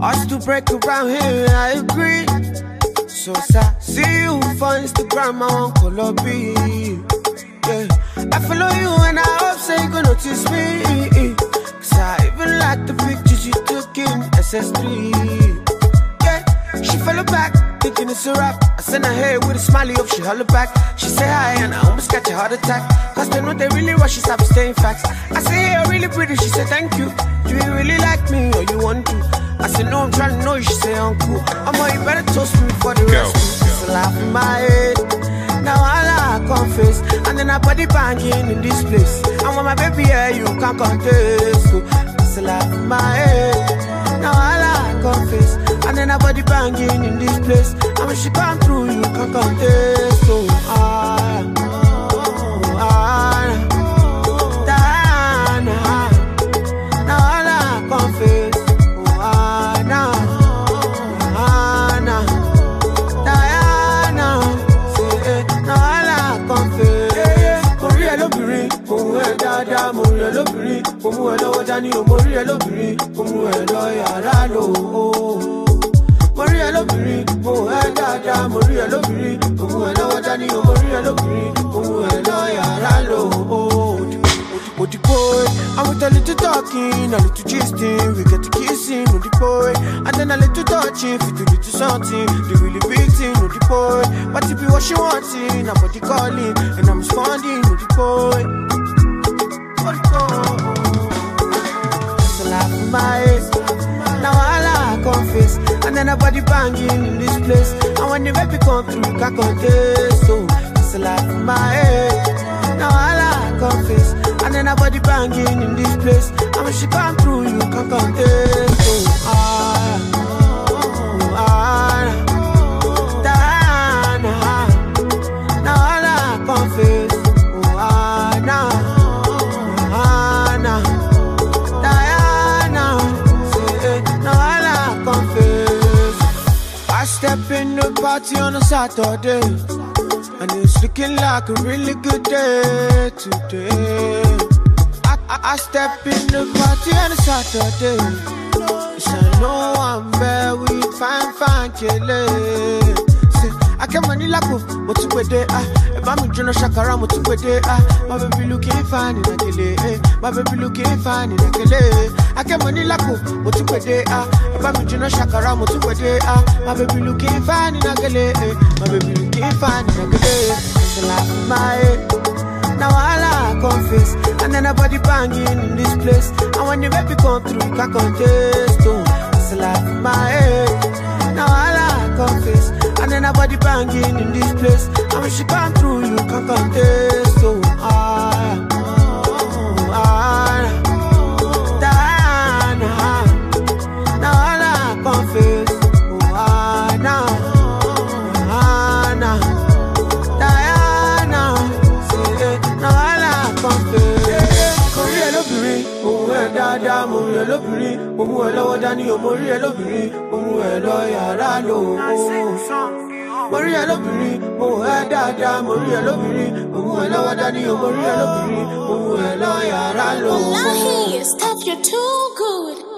Us to break around here, I agree. So sad, see you for Instagram, I want color B. Yeah, I follow you and I hope say you gon' notice me. Cause I even like the pictures you took in SS3. Yeah, she follow back, thinking it's a rap. I send her hair with a smiley up, she holler back. She say hi and I almost catch a heart attack. Cause they know they really rush, she stop staying facts. I say, hey, you're really pretty, she said thank you. Do you really like me or you want to? I said, no, I'm trying to know you, she say uncle. I'm all, you better toast me for the rest. It's a laugh in my head. Now I confess. And then I body banging in this place. And when my baby here, you can't contest. So it's a laugh in my head. Now I confess. And then I body banging in this place. And when she come through, you can't contest. So Dani o mori elobiri omu elo yara lo mori elobiri mo dada mori elobiri omu elo Dani o mori elobiri omu elo yara lo the boy, I'm with a little talking, a little gisting, we get to kissing, the boy, and then a little touching, fit to little something, the really big thing, the boy, but if you what she wanting, I'm body calling, and I'm responding, the boy, my head. Now I confess. And then a body banging in this place. And when the baby come through, you can't contest. So it's a laugh in my head. Now I confess. And then a body banging in this place. And when she come through, you can't contest. So now I confess. Step in the party on a Saturday, and it's looking like a really good day today. I step in the party on a Saturday. Yes, I know I'm there, we fine, killing. I can't money like what to put there. If I'm in Shakara, what to put there. My baby looking fine in a kele. My baby looking fine in a kele. I can't money like what to put there. If I'm in Shakara, what to put there. My baby looking fine in a kele. My baby looking fine in a kele. It's a laugh in my head. Now I confess. And then a body banging in this place. And when the baby come through, you can't contest. It's a laugh in my head. Now I confess. And then a body banging in this place. And when she come through, you can't contest. So now I confess. Dada mori elobiri, omu elo Dani o mori elobiri, omu elo yara lo. Mori elobiri, mo dada mori elobiri, omu elo Dani o mori elobiri, omu elo yara lo. Wallahi, stop, you're too good.